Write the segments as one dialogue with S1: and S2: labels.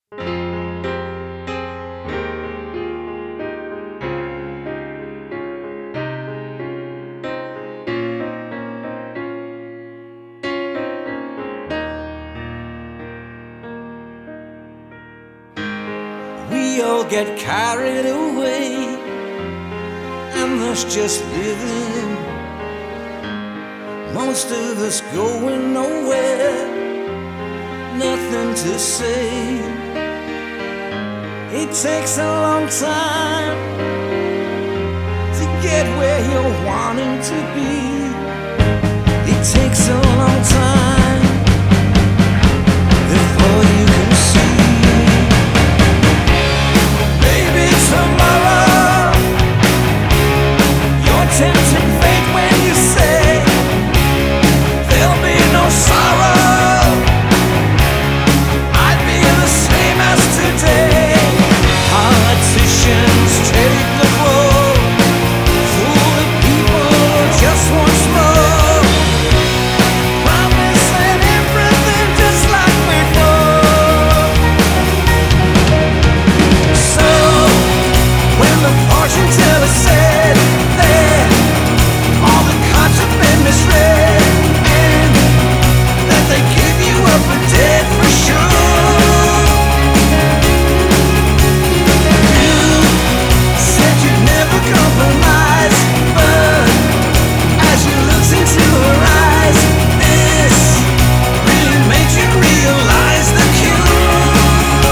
S1: We all get carried away, and that's just living. Most of us going nowhere, nothing to say. It takes a long time to get where you're wanting to be. It takes a long time before you can see. Maybe tomorrow you're tempting fate when you say there'll be no sorrow. I'd be the same as today. Politicians take the blow, fool the people just once more, promising everything just like before. So when the fortune teller said that all the cards have been misread and that they give you up for dead for sure, said you'd never compromise, but as you looked into her eyes, this really made you realize the cure.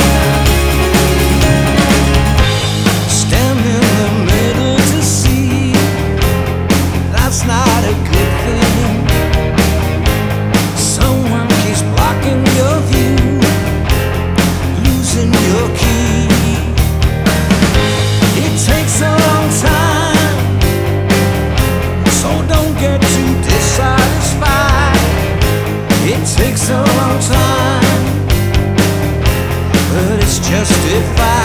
S1: Stand in the middle to see, that's not a good thing. Someone keeps blocking your view, losing your key. It takes a long time, so don't get too dissatisfied. It takes a long time, but it's justified.